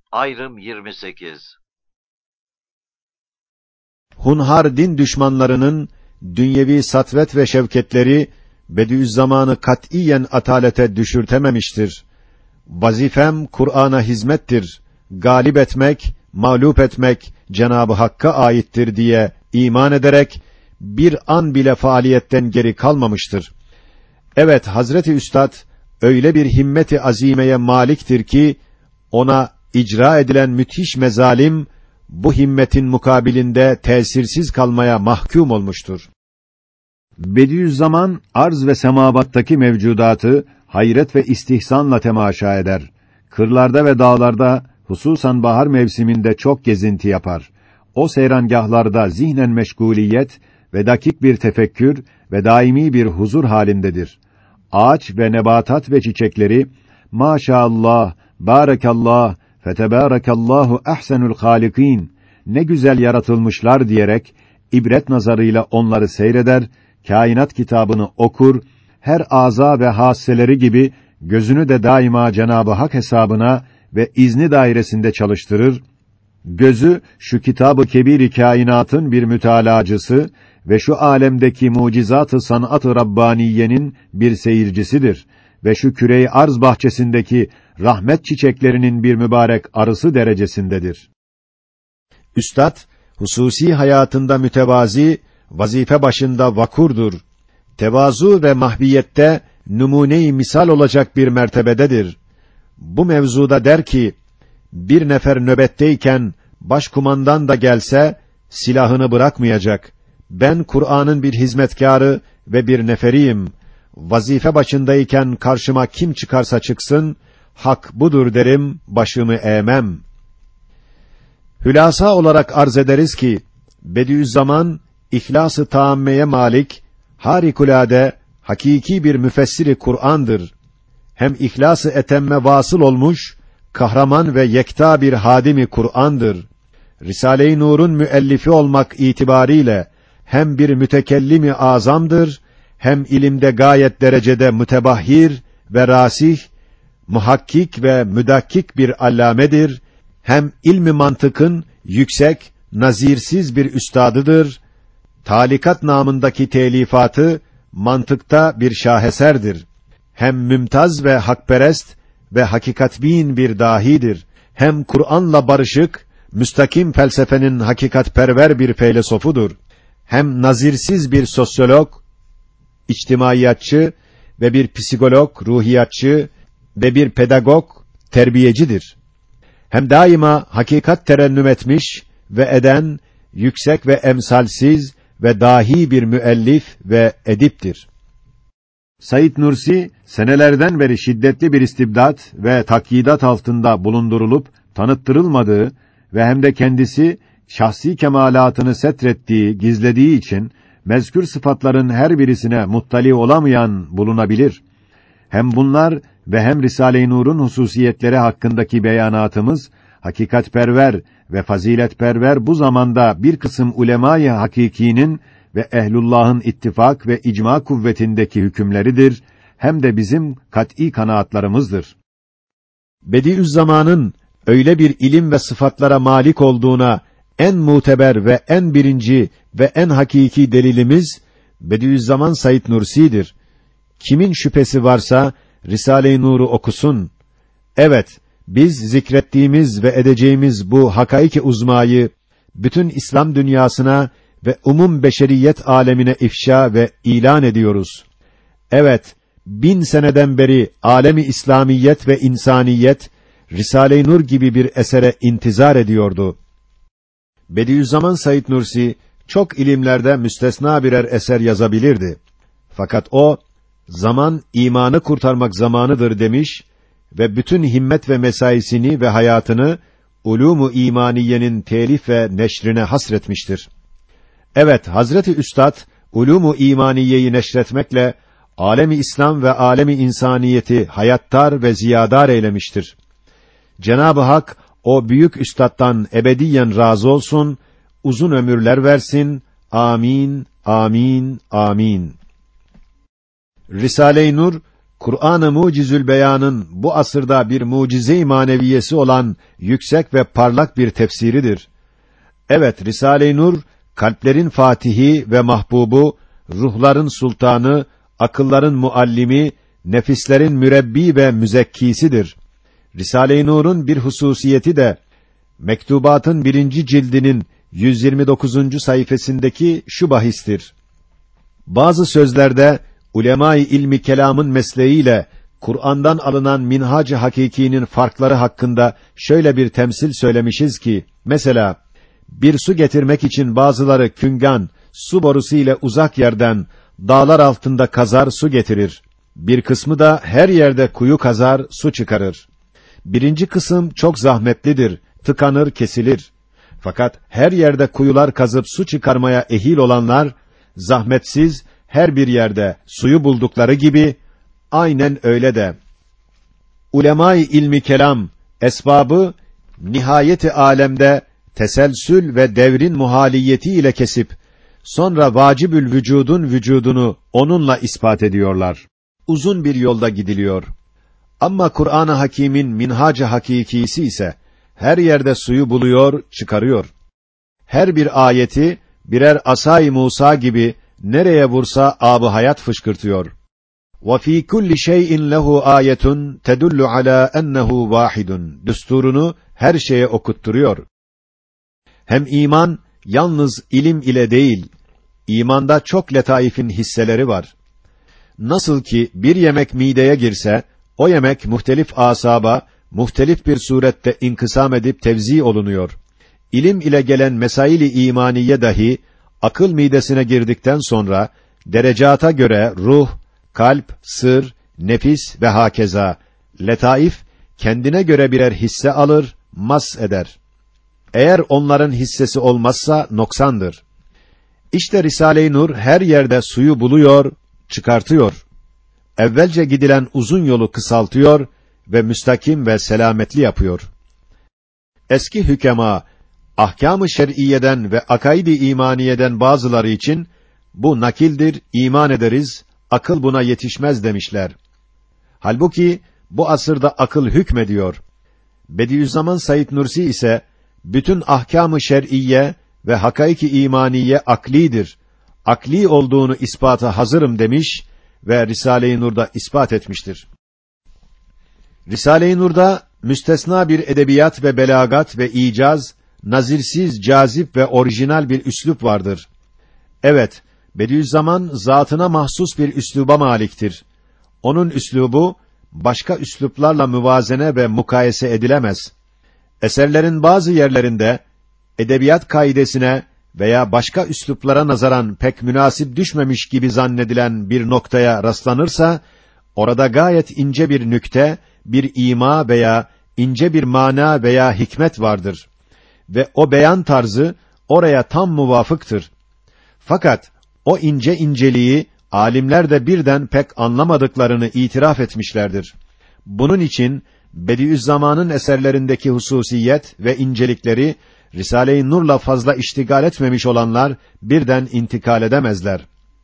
Ayrım 28. Hunhar din düşmanlarının dünyevi satvet ve şevketleri Bediüzzaman'ı katiyen atalete düşürtememiştir. Vazifem Kur'an'a hizmettir. Galip etmek, mağlup etmek Cenab-ı Hakk'a aittir diye iman ederek bir an bile faaliyetten geri kalmamıştır. Evet, Hazreti Üstad öyle bir himmeti azimeye maliktir ki ona icra edilen müthiş mezalim bu himmetin mukabilinde tesirsiz kalmaya mahkum olmuştur. Bediüzzaman arz ve semavattaki mevcudatı hayret ve istihsanla temaşa eder. Kırlarda ve dağlarda, hususan bahar mevsiminde çok gezinti yapar. O seyrangahlarda zihnen meşguliyet ve dakik bir tefekkür ve daimi bir huzur halindedir. Ağaç ve nebatat ve çiçekleri maşallah, barakallah, fetebarakallahu ahsenul halikin, ne güzel yaratılmışlar diyerek ibret nazarıyla onları seyreder, kainat kitabını okur, her aza ve hasseleri gibi gözünü de daima Cenab-ı Hak hesabına ve izni dairesinde çalıştırır. Gözü şu kitab-ı kebir-i kainatın bir mütalacısı ve şu alemdeki mucizat-ı sanat-ı rabbaniyenin bir seyircisidir ve şu küre-i arz bahçesindeki rahmet çiçeklerinin bir mübarek arısı derecesindedir. Üstad hususi hayatında mütevazi, vazife başında vakurdur. Tevazu ve mahviyette numune-i misal olacak bir mertebededir. Bu mevzuda der ki, bir nefer nöbetteyken başkumandan da gelse silahını bırakmayacak. Ben Kur'an'ın bir hizmetkârı ve bir neferiyim. Vazife başındayken karşıma kim çıkarsa çıksın, hak budur derim, başımı eğmem. Hülasa olarak arz ederiz ki, Bediüzzaman, ihlas-ı taammeye malik, harikulade, hakiki bir müfessiri Kur'an'dır. Hem ihlas-ı etemme vasıl olmuş, kahraman ve yekta bir hadimi Kur'an'dır. Risale-i Nur'un müellifi olmak itibariyle, hem bir mütekellimi azamdır, hem ilimde gayet derecede mütebahhir ve rasih, muhakkik ve müdakkik bir allamedir, hem ilmi mantıkın yüksek, nazirsiz bir üstadıdır, talikat namındaki telifatı, mantıkta bir şaheserdir, hem mümtaz ve hakperest ve hakikatbin bir dahidir, hem Kur'an'la barışık, müstakim felsefenin hakikatperver bir feylesofudur, hem nazirsiz bir sosyolog, içtimaiyatçı ve bir psikolog, ruhiyatçı ve bir pedagog, terbiyecidir. Hem daima hakikat terennüm etmiş ve eden, yüksek ve emsalsiz ve dahi bir müellif ve ediptir. Said Nursi, senelerden beri şiddetli bir istibdat ve takyidat altında bulundurulup, tanıttırılmadığı ve hem de kendisi, şahsi kemalatını setrettiği, gizlediği için, mezkür sıfatların her birisine muttali olamayan bulunabilir. Hem bunlar ve hem Risale-i Nur'un hususiyetleri hakkındaki beyanatımız, hakikatperver ve faziletperver bu zamanda bir kısım ulema-i hakikinin ve ehlullah'ın ittifak ve icma kuvvetindeki hükümleridir, hem de bizim kat'î kanaatlarımızdır. Bediüzzaman'ın öyle bir ilim ve sıfatlara malik olduğuna en muteber ve en birinci ve en hakiki delilimiz Bediüzzaman Said Nursi'dir. Kimin şüphesi varsa Risale-i Nur'u okusun. Evet, biz zikrettiğimiz ve edeceğimiz bu hakaik-i uzmayı bütün İslam dünyasına ve umum beşeriyet alemine ifşa ve ilan ediyoruz. Evet, 1000 seneden beri alemi İslamiyet ve insaniyet Risale-i Nur gibi bir esere intizar ediyordu. Bediüzzaman Said Nursi çok ilimlerde müstesna birer eser yazabilirdi. Fakat o, zaman imanı kurtarmak zamanıdır demiş ve bütün himmet ve mesaisini ve hayatını ulûm-u imaniyenin telif ve neşrine hasretmiştir. Evet, Hazreti Üstad ulûm-u imaniyeyi neşretmekle alemi İslam ve alemi insaniyeti hayattar ve ziyadar eylemiştir. Cenab-ı Hak o büyük üstattan ebediyen razı olsun, uzun ömürler versin. Amin, amin, amin. Risale-i Nur Kur'an-ı Mucizül Beyan'ın bu asırda bir mucize-i maneviyesi olan yüksek ve parlak bir tefsiridir. Evet, Risale-i Nur, kalplerin fatihi ve mahbubu, ruhların sultanı, akılların muallimi, nefislerin mürebbi ve müzekkisidir. Risale-i Nur'un bir hususiyeti de, Mektubatın 1. cildinin 129. sayfasındaki şu bahistir. Bazı sözlerde, ulema-i ilmi kelamın mesleğiyle, Kur'an'dan alınan minhac-ı hakikinin farkları hakkında şöyle bir temsil söylemişiz ki, mesela, bir su getirmek için bazıları küngan, su borusu ile uzak yerden, dağlar altında kazar su getirir. Bir kısmı da her yerde kuyu kazar, su çıkarır. Birinci kısım çok zahmetlidir, tıkanır, kesilir. Fakat her yerde kuyular kazıp su çıkarmaya ehil olanlar, zahmetsiz, her bir yerde suyu buldukları gibi, aynen öyle de, ulema-i ilmi kelam, esbabı, nihayeti alemde, teselsül ve devrin muhaliyeti ile kesip, sonra vacibül vücudun vücudunu onunla ispat ediyorlar. Uzun bir yolda gidiliyor. Ama Kur'an-ı Hakîm'in minhac-ı hakîkîsi ise, her yerde suyu buluyor, çıkarıyor. Her bir ayeti, birer asay-ı Musa gibi, nereye vursa âb-ı hayat fışkırtıyor. وَفِي كُلِّ شَيْءٍ لَهُ آيَةٌ تَدُلُّ عَلَى أَنَّهُ وَاحِدٌ düsturunu her şeye okutturuyor. Hem iman, yalnız ilim ile değil, imanda çok letaifin hisseleri var. Nasıl ki bir yemek mideye girse, o yemek muhtelif asaba, muhtelif bir surette inkısam edip tevzi olunuyor. İlim ile gelen mesail-i imaniye dahi, akıl midesine girdikten sonra, derecata göre ruh, kalp, sır, nefis ve hakeza, letaif, kendine göre birer hisse alır, mas eder. Eğer onların hissesi olmazsa, noksandır. İşte Risale-i Nur, her yerde suyu buluyor, çıkartıyor. Evvelce gidilen uzun yolu kısaltıyor ve müstakim ve selametli yapıyor. Eski hükema, ahkâm-ı şer'iyeden ve akaid-i imaniyeden bazıları için, bu nakildir, iman ederiz, akıl buna yetişmez demişler. Halbuki, bu asırda akıl hükmediyor. Bediüzzaman Said Nursi ise, bütün ahkâm-ı şer'iyye ve hakaik-i imaniye aklidir. Akli olduğunu ispata hazırım demiş ve Risale-i Nur'da ispat etmiştir. Risale-i Nur'da müstesna bir edebiyat ve belagat ve icaz, nazirsiz, cazip ve orijinal bir üslup vardır. Evet, Bediüzzaman zatına mahsus bir üsluba maliktir. Onun üslubu başka üsluplarla müvazene ve mukayese edilemez. Eserlerin bazı yerlerinde edebiyat kaidesine veya başka üsluplara nazaran pek münasip düşmemiş gibi zannedilen bir noktaya rastlanırsa, orada gayet ince bir nükte, bir ima veya ince bir mana veya hikmet vardır. Ve o beyan tarzı oraya tam muvafıktır. Fakat o ince inceliği alimler de birden pek anlamadıklarını itiraf etmişlerdir. Bunun için Bediüzzaman'ın eserlerindeki hususiyet ve incelikleri Risale-i Nur'la fazla iştigal etmemiş olanlar birden intikal edemezler.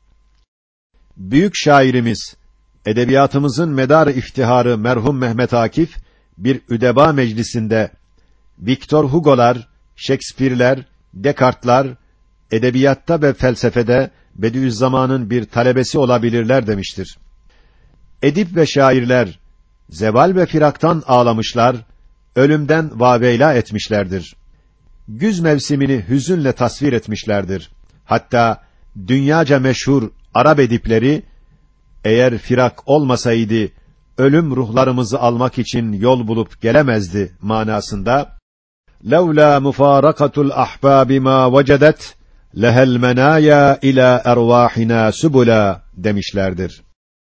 Büyük şairimiz, edebiyatımızın medar-ı iftiharı merhum Mehmet Akif, bir üdeba meclisinde Victor Hugo'lar, Shakespeare'ler, Descartes'lar, edebiyatta ve felsefede Bediüzzaman'ın bir talebesi olabilirler demiştir. Edip ve şairler, zeval ve firaktan ağlamışlar, ölümden vaveyla etmişlerdir. Güz mevsimini hüzünle tasvir etmişlerdir. Hatta dünyaca meşhur Arap edipleri, eğer firak olmasaydı, ölüm ruhlarımızı almak için yol bulup gelemezdi manasında, لَوْلَا مُفَارَقَةُ الْأَحْبَابِ مَا وَجَدَتْ لَهَا الْمَنَايَا إِلَى أَرْوَاحِنَا سُبُلًا demişlerdir.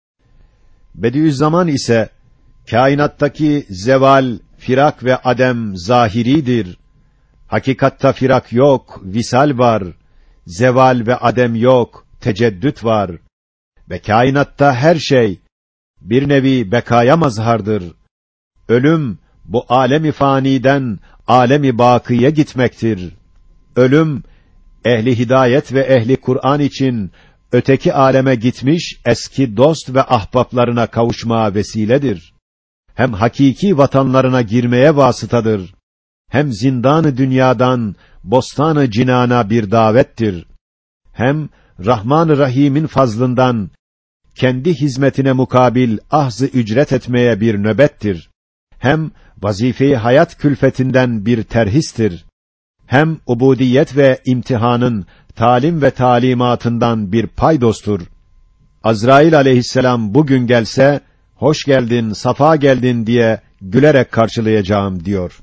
Bediüzzaman ise, kainattaki zeval, firak ve adem zahiridir. Hakikatta firak yok, visal var. Zeval ve adem yok, teceddüt var. Ve kainatta her şey, bir nevi bekaya mazhardır. Ölüm, bu alem-i faniden, alem-i bâkıya gitmektir. Ölüm, ehli hidayet ve ehli Kur'an için, öteki aleme gitmiş eski dost ve ahbaplarına kavuşmaya vesiledir. Hem hakiki vatanlarına girmeye vasıtadır. Hem zindan-ı dünyadan bostan-ı cinana bir davettir. Hem Rahman-ı Rahim'in fazlından kendi hizmetine mukabil ahz-ı ücret etmeye bir nöbettir. Hem vazife-i hayat külfetinden bir terhistir. Hem ubudiyet ve imtihanın talim ve talimatından bir paydostur. Azrail aleyhisselam bugün gelse, hoş geldin, safa geldin diye gülerek karşılayacağım diyor.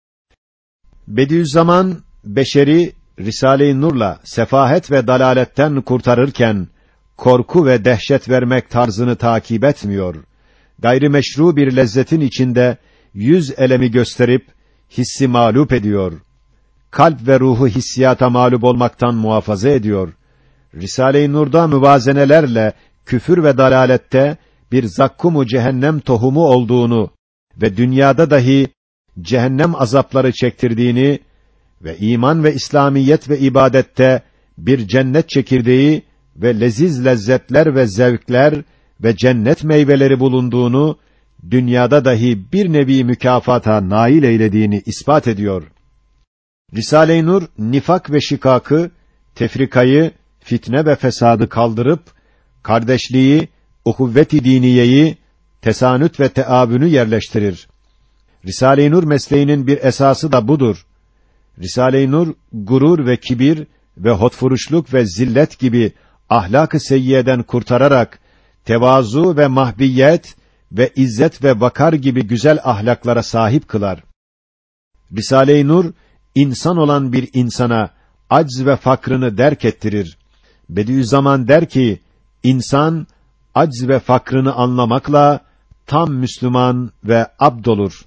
Bediüzzaman, beşeri, Risale-i Nur'la sefahet ve dalaletten kurtarırken, korku ve dehşet vermek tarzını takip etmiyor. Gayrimeşru bir lezzetin içinde, yüz elemi gösterip, hissi mağlup ediyor. Kalp ve ruhu hissiyata mağlup olmaktan muhafaza ediyor. Risale-i Nur'da müvazenelerle, küfür ve dalalette, bir zakkum-u cehennem tohumu olduğunu ve dünyada dahi cehennem azapları çektirdiğini ve iman ve İslamiyet ve ibadette bir cennet çekirdeği ve leziz lezzetler ve zevkler ve cennet meyveleri bulunduğunu, dünyada dahi bir nevi mükafata nail eylediğini ispat ediyor. Risale-i Nur, nifak ve şikakı, tefrikayı, fitne ve fesadı kaldırıp, kardeşliği, uhuvvet-i diniyeyi, tesanüt ve teabünü yerleştirir. Risale-i Nur mesleğinin bir esası da budur. Risale-i Nur, gurur ve kibir ve hotfuruşluk ve zillet gibi ahlak-ı seyyiyeden kurtararak, tevazu ve mahbiyet ve izzet ve vakar gibi güzel ahlaklara sahip kılar. Risale-i Nur, insan olan bir insana acz ve fakrını derk ettirir. Bediüzzaman der ki, insan, acz ve fakrını anlamakla, tam Müslüman ve abd olur.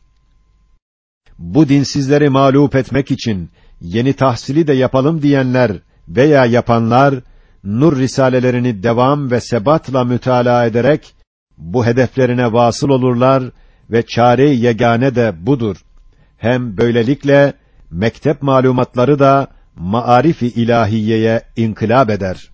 Bu dinsizleri mağlup etmek için, yeni tahsili de yapalım diyenler veya yapanlar, Nur risalelerini devam ve sebatla mütalaa ederek, bu hedeflerine vasıl olurlar ve çare-i yegane de budur. Hem böylelikle, mektep malumatları da, maarif-i ilahiyeye inkılap eder.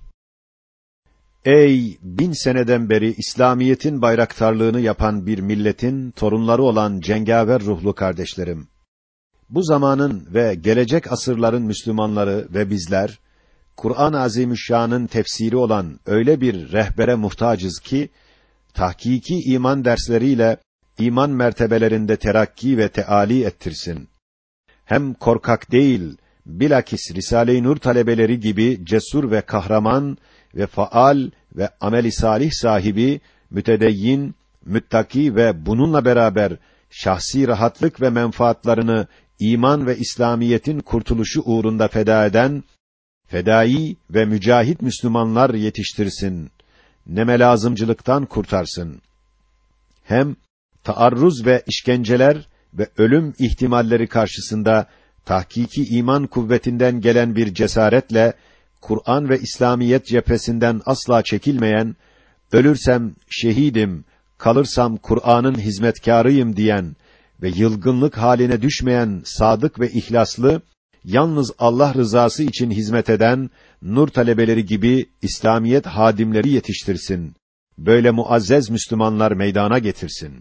Ey 1000 seneden beri İslamiyetin bayraktarlığını yapan bir milletin torunları olan cengaver ruhlu kardeşlerim! Bu zamanın ve gelecek asırların Müslümanları ve bizler, Kur'an-ı Azimüşşan'ın tefsiri olan öyle bir rehbere muhtacız ki, tahkiki iman dersleriyle iman mertebelerinde terakki ve teâli ettirsin. Hem korkak değil, bilakis Risale-i Nur talebeleri gibi cesur ve kahraman ve faal ve amel-i salih sahibi, mütedeyyin, müttaki ve bununla beraber şahsi rahatlık ve menfaatlarını iman ve İslamiyetin kurtuluşu uğrunda feda eden, fedai ve mücahit Müslümanlar yetiştirsin. Neme lazımcılıktan kurtarsın. Hem taarruz ve işkenceler ve ölüm ihtimalleri karşısında tahkiki iman kuvvetinden gelen bir cesaretle Kur'an ve İslamiyet cephesinden asla çekilmeyen, ölürsem şehidim, kalırsam Kur'an'ın hizmetkârıyım diyen ve yılgınlık haline düşmeyen sadık ve ihlaslı, yalnız Allah rızası için hizmet eden nur talebeleri gibi İslamiyet hadimleri yetiştirsin. Böyle muazzez Müslümanlar meydana getirsin.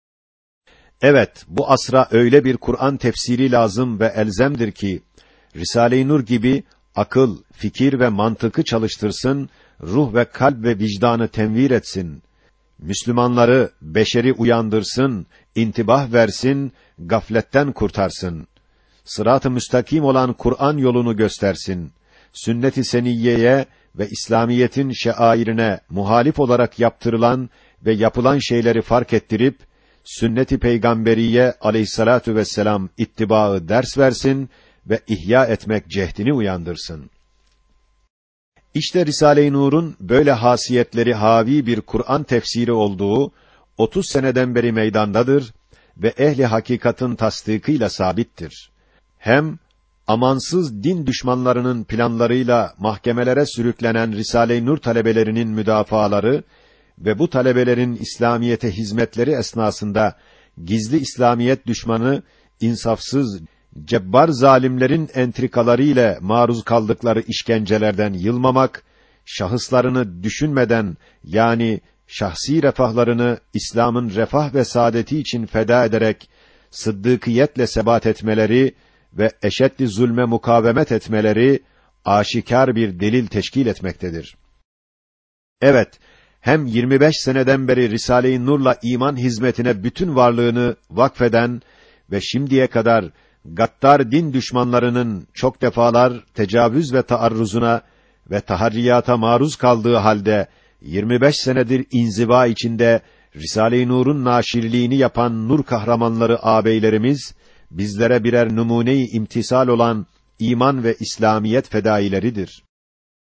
Evet, bu asra öyle bir Kur'an tefsiri lazım ve elzemdir ki, Risale-i Nur gibi akıl, fikir ve mantıkı çalıştırsın, ruh ve kalp ve vicdanı tenvir etsin. Müslümanları, beşeri uyandırsın, intibah versin, gafletten kurtarsın. Sırat-ı müstakim olan Kur'an yolunu göstersin. Sünnet-i seniyyeye ve İslamiyetin şeairine muhalif olarak yaptırılan ve yapılan şeyleri fark ettirip, sünnet-i peygamberiye aleyhissalatu vesselam ittibaı ders versin ve ihya etmek cehdini uyandırsın. İşte Risale-i Nur'un böyle hasiyetleri havi bir Kur'an tefsiri olduğu 30 seneden beri meydandadır ve ehli hakikatın tasdikıyla sabittir. Hem amansız din düşmanlarının planlarıyla mahkemelere sürüklenen Risale-i Nur talebelerinin müdafaları ve bu talebelerin İslamiyete hizmetleri esnasında gizli İslamiyet düşmanı, insafsız, cebbar zalimlerin entrikaları ile maruz kaldıkları işkencelerden yılmamak, şahıslarını düşünmeden, yani şahsi refahlarını İslam'ın refah ve saadeti için feda ederek sıddıkıyetle sebat etmeleri ve eşeddi zulme mukavemet etmeleri aşikar bir delil teşkil etmektedir. Evet, hem 25 seneden beri Risale-i Nur'la iman hizmetine bütün varlığını vakfeden ve şimdiye kadar gaddar din düşmanlarının çok defalar tecavüz ve taarruzuna ve taharriyata maruz kaldığı halde 25 senedir inziva içinde Risale-i Nur'un naşirliğini yapan nur kahramanları ağabeylerimiz bizlere birer numune-i imtisal olan iman ve İslamiyet fedaileridir.